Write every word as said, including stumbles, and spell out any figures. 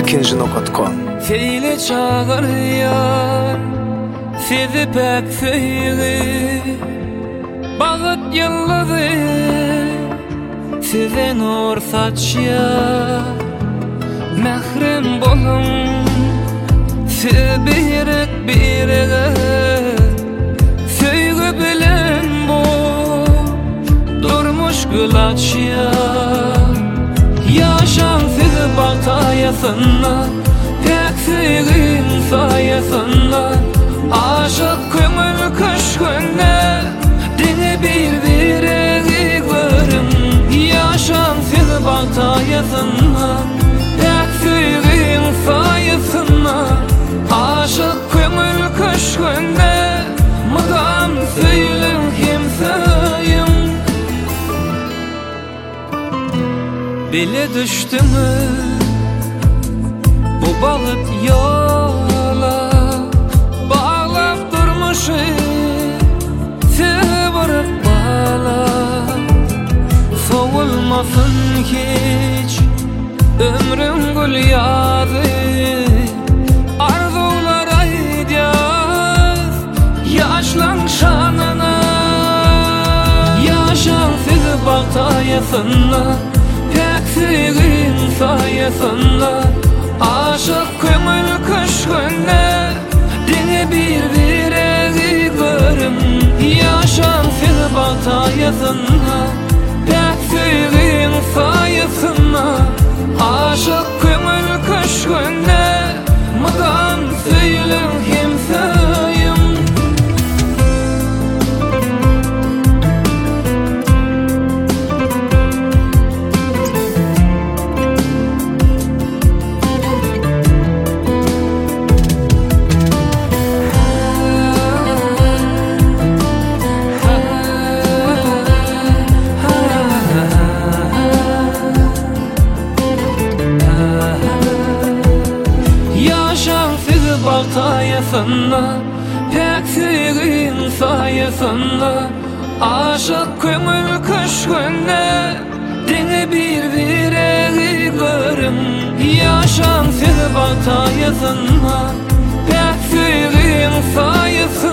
ekinci nokta com. Feyle çağır yar, sizi pek feyli, bağıt yılları, size nur saçya, mehrem bolun, siz birek birege, söyle bilen bu, durmuş gülaçya, yaşam sizi batayasınlar, pek sevgin sayesinde aşık kömür kış günde dini bir biregi görüm. Yaşam sizi batayasında pek sevgin sayesinde aşık kömür kış günde mıgam söylüm kimseyim. Bile düştü mü bu balık yola, bağlap durmuşum seni bırak bala. Soğulmasın hiç ömrüm gül yazı, arzular aydyaz yaşlan şanına. Yaşan sizi batayasında pek sevgin sayesinde aşık kömür kış günde dini bir biregi görüm. Yaşam sizi batayasında pek sevgin sayesinde aşık kömür kış günde mıgam söylüm kimseyim. Sayesinde pek sevgin sayesinde aşık kömür kış günde dini bir biregi görüm. Yaşam sizi batayasında pek sevgin sayesinde